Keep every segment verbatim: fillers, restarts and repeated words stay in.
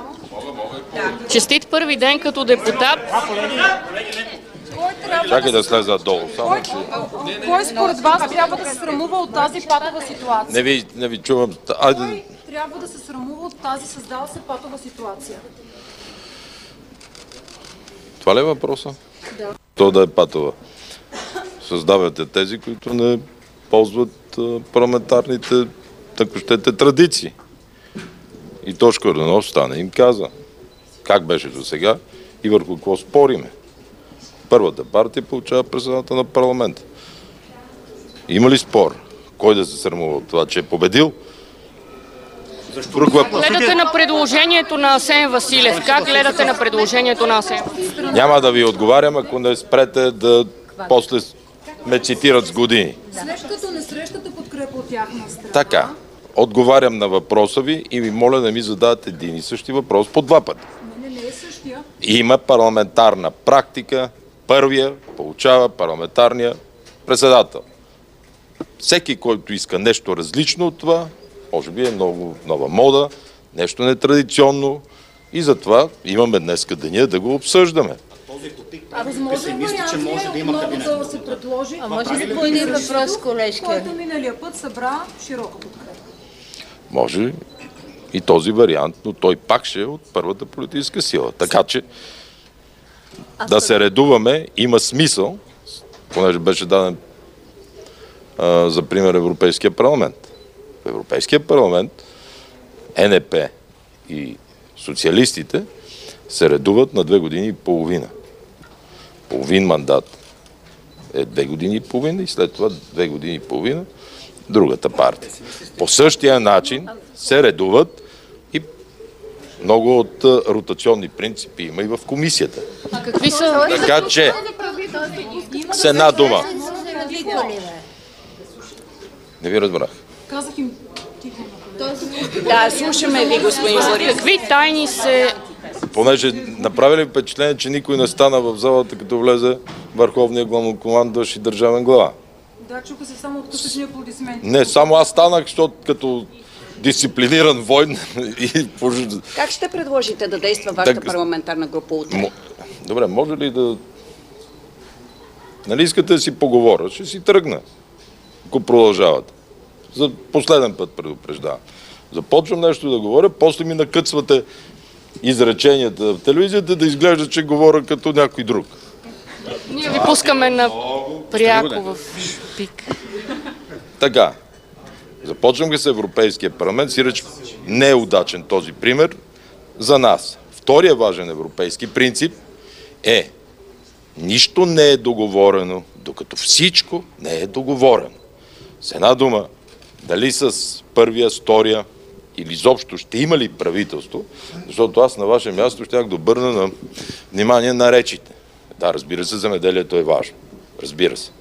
Честит първи ден като депутат. Чакай да слеза долу. Само, че... Кой според вас трябва да се срамува от тази патова ситуация? Не ви, не ви чувам. Айде. Кой трябва да се срамува от тази създала се патова ситуация? Това ли е въпроса? Да. То да е патова. Създавате тези, които не ползват парламентарните, ако щете, традиции. И Тошко Йорданов стана им каза как беше до сега и върху какво спориме. Първата партия получава председателя на парламента. Има ли спор? Кой да се срамува от това, че е победил? Как гледате на предложението на Асен Василев? Как гледате на предложението на Асен Василев? Няма да ви отговарям, ако не спрете да после ме цитират с години. След като не срещате подкрепа от тяхна страна... Така. Отговарям на въпроса ви и ви моля да ми зададете един и същи въпрос по два пъти. Не, не, не е същия. Има парламентарна практика. Първия получава парламентарния председател. Всеки, който иска нещо различно от това, може би е много нова мода, нещо нетрадиционно и затова имаме днеска деня да го обсъждаме. А възможен вариант че може да има отново кабинет. да се предложи... А може ли по един въпрос, колежка? Който миналия път събра широка подкрепа. Може и този вариант, но той пак ще е от първата политическа сила. Така че да се редуваме има смисъл, понеже беше даден а, за пример Европейския парламент. В Европейския парламент Ен Е Пе и социалистите се редуват на две години и половина. Половин мандат е две години и половина и след това две години и половина другата партия. По същия начин се редуват и много от ротационни принципи има и в комисията. А какви са? Така че с една дума. Не ви разбрах. Казах им тихо. Да, слушаме ви, господин Борисов. Какви тайни се... Понеже направили впечатление, че никой не стана в залата, като влезе върховния главнокомандващ и държавен глава. Да, чука се само откъсъчни аплодисменти. Не, само аз станах, защото като дисциплиниран войн и... Как ще предложите да действа вашата Так... парламентарна група утре? М... Добре, може ли да... Нали искате да си поговоря? Ще си тръгна, ако продължавате. За последен път предупреждавам. Започвам нещо да говоря, после ми накъцвате изреченията в телевизията да изглежда, че говоря като някой друг. Ние ви пускаме на пряко в пик. Така. Започвам с Европейския парламент. Сиреч не е удачен този пример за нас. Втория важен европейски принцип е нищо не е договорено, докато всичко не е договорено. С една дума, дали с първия, втория или изобщо ще има ли правителство, защото аз на ваше място щях да обърна на внимание на речите. Да, разбира се, земеделието е важно. Разбира се.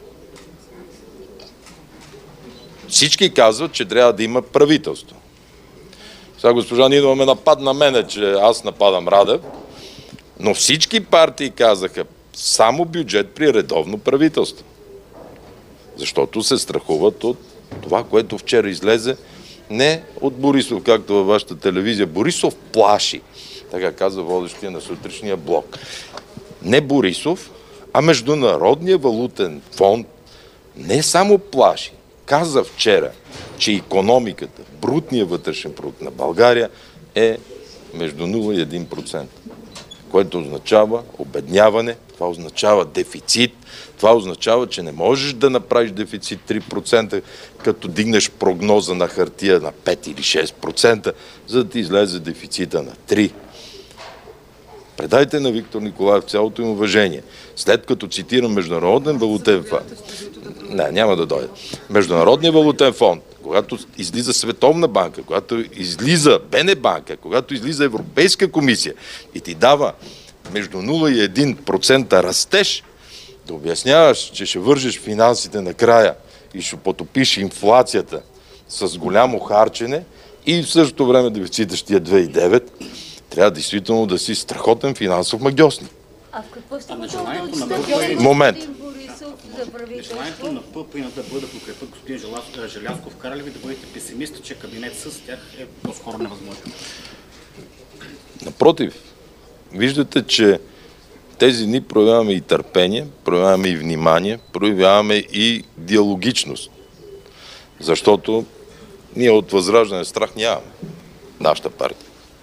Всички казват, че трябва да има правителство. Сега госпожа Нинова ме нападна мене, че аз нападам Радев, но всички партии казаха само бюджет при редовно правителство. Защото се страхуват от това, което вчера излезе не от Борисов, както във вашата телевизия. Борисов плаши, така каза водещия на сутрешния блок. Не Борисов, а Международния валутен фонд не само плаши, каза вчера, че икономиката, брутният вътрешен продукт на България е между нула и един процент, което означава обедняване, това означава дефицит, това означава, че не можеш да направиш дефицит три процента, като дигнеш прогноза на хартия на пет или шест процента, за да ти излезе дефицита на три процента. Предайте на Виктор Николаев цялото им уважение. След като цитирам Международен валутен фонд, не, няма да дойде. Международния валутен фонд, когато излиза Световна банка, когато излиза Бенебанка, когато излиза Европейска комисия и ти дава между нула и един процент растеж, да обясняваш, че ще вържеш финансите накрая и ще потопиш инфлацията с голямо харчене и в същото време дефицита ще е две цяло и девет, трябва действително да си страхотен финансов магьосник. А в какво сте Момент. Желанието на П П И да бъде да подкрепят господин Желязков, кара ли ви да бъдете песимист, че кабинет с тях е по-скоро невъзможен? Напротив, виждате, че тези дни проявяваме и търпение, проявяваме и внимание, проявяваме и диалогичност. Защото ние от Възраждане страх нямаме, нашата партия.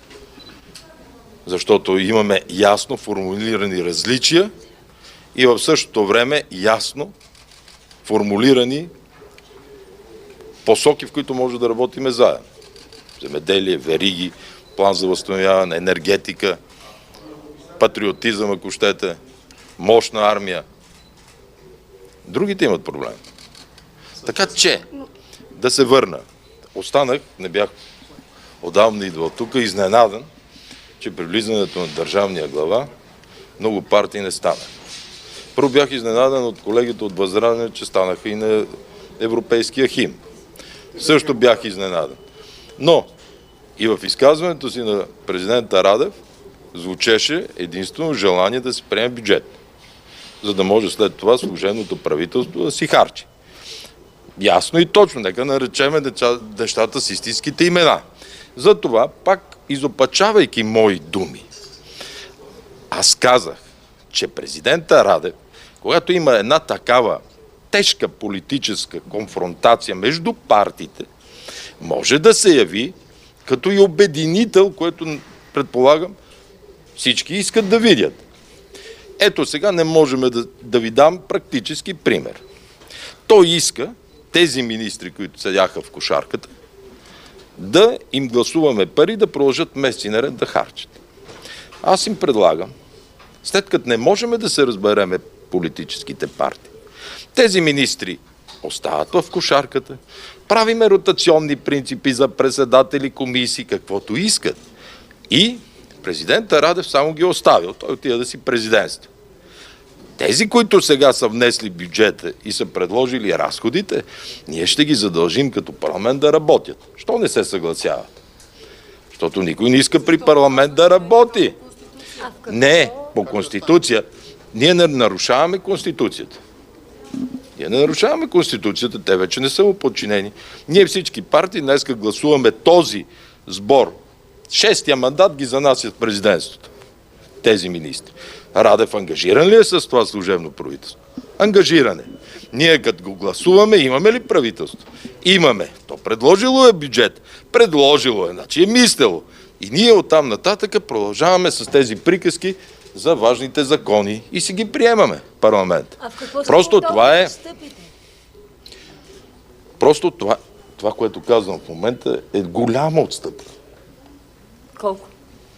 Защото имаме ясно формулирани различия и в същото време ясно формулирани посоки, в които може да работиме заедно. Земеделие, вериги, план за възстановяване, енергетика, патриотизъм, ако щете, мощна армия. Другите имат проблем. Така че, да се върна. Останах, не бях отдавна идвал тук, изненадан, че при влизането на държавния глава много партии не стана. Първо бях изненадан от колегите от Възраждане, че станаха и на европейския химн. Също бях изненадан. Но и в изказването си на президента Радев звучеше единствено желание да се приеме бюджет, за да може след това служебното правителство да си харчи. Ясно и точно, нека наречеме нещата с истинските имена. Затова, пак изопачавайки мои думи, аз казах, че президента Радев, когато има една такава тежка политическа конфронтация между партиите, може да се яви като и обединител, което предполагам всички искат да видят. Ето сега не можем да, да ви дам практически пример. Той иска тези министри, които седяха в кошарката, да им гласуваме пари, да продължат месеци наред да харчат. Аз им предлагам, след като не можем да се разбереме политическите партии, тези министри остават в кошарката, правиме ротационни принципи за председатели, комисии, каквото искат. И президента Радев само ги оставил. Той отида да си президентства. Тези, които сега са внесли бюджета и са предложили разходите, ние ще ги задължим като парламент да работят. Що не се съгласяват? Защото никой не иска при парламент да работи. Не, по Конституция. Ние не нарушаваме Конституцията. Ние не нарушаваме Конституцията, те вече не са му подчинени. Ние всички партии днеска гласуваме този сбор. Шестия мандат ги занасят в президентството. Тези министри. Радев ангажиран ли е с това служебно правителство? Ангажиране. Ние като го гласуваме, имаме ли правителство? Имаме. То предложило е бюджет. Предложило е, значи е мислело. И ние оттам нататък продължаваме с тези приказки за важните закони и си ги приемаме в парламент. Просто това е... Просто това, това, което казвам в момента, е голяма отстъпка. Колко?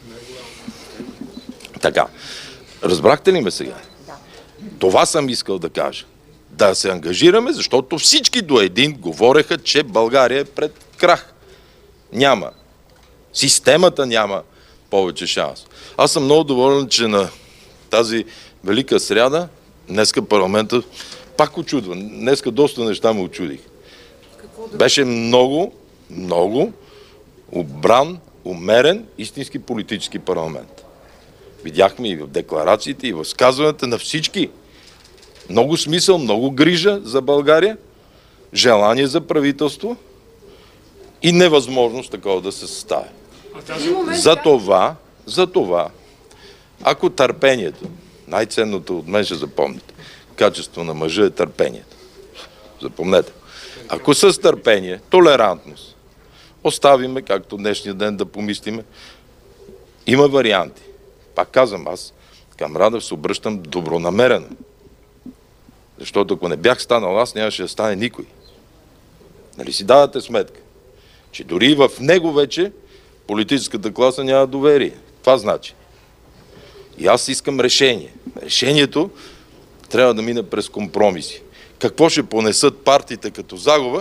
Така. Разбрахте ли ме сега? Да. Това съм искал да кажа. Да се ангажираме, защото всички до един говореха, че България е пред крах. Няма. Системата няма повече шанс. Аз съм много доволен, че на тази велика сряда днеска парламента пак очудва. Днеска доста неща ме очудих. Беше много, много обран, умерен, истински политически парламент. Видяхме и в декларациите, и в сказването на всички. Много смисъл, много грижа за България, желание за правителство и невъзможност такова да се състави. За това, за това, ако търпението, най-ценното от мен ще запомните, качество на мъжа е търпението. Запомнете. Ако с търпение, толерантност, оставиме, както днешния ден да помислиме, има варианти. Пак казвам, аз към Радев се обръщам добронамерено. Защото ако не бях станал аз, нямаше да стане никой. Нали си давате сметка, че дори в него вече политическата класа няма доверие. Това значи. И аз искам решение. Решението трябва да мине през компромиси. Какво ще понесат партиите като загуба?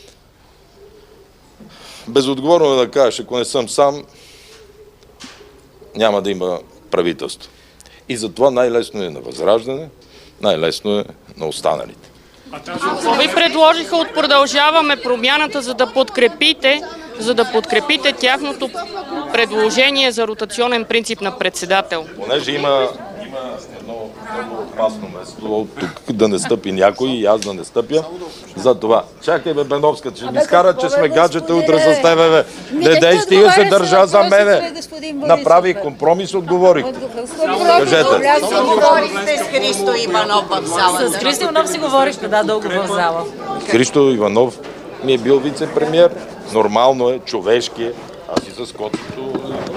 Безотговорно е да кажеш, ако не съм сам, няма да има правителство. И затова най-лесно е на Възраждане, най-лесно е на останалите. Какво ви предложиха от Продължаваме Промяната, за да подкрепите, за да подкрепите тяхното предложение за ротационен принцип на председател? Понеже има, има едно много опасно место, тук да не стъпи някой и аз да не стъпя. За това. Чакай, бе, Беновска, че ми скара, че сме гаджета утре с тебе, бе. Не дей, стига се държа за мене. Направих компромис, отговорих. Кажете. Говорихте с Христо Иванов в залата. С Христо Иванов си говорихте, да, дълго в зала. Христо Иванов ми е бил вице-премиер. Нормално е, човешки е. Аз и с котото...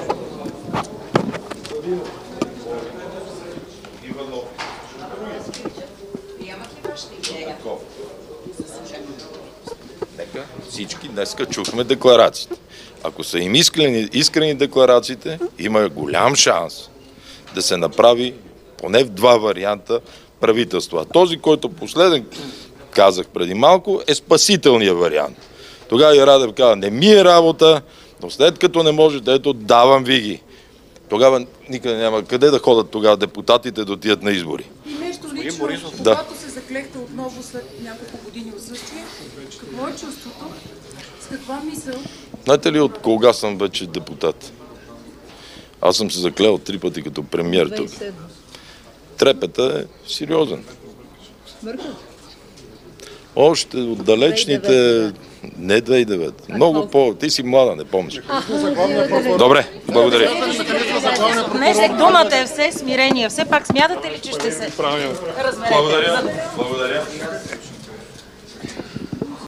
Нека всички днеска чухме декларациите. Ако са им искрени, искрени декларациите, има голям шанс да се направи поне в два варианта правителство. А този, който последен казах преди малко, е спасителният вариант. Тогава и Радев каза, не ми е работа, но след като не можете, ето давам ви ги. Тогава никъде няма къде да ходят тогава депутатите да отидат на избори. И нещо лично, когато да. се заклехте отново след няколко години отсъствие, какво е чувството? С каква мисъл? Знаете ли от кога съм вече депутат? Аз съм се заклел три пъти като премиер тук. Трепета е сериозен. Още от далечните... Не две хиляди и девета. Много по... Ти си млада, не помниш. Добре, благодаря. Не, думата е все смирение. Все пак смятате ли, че ще се разберете? Благодаря. Благодаря.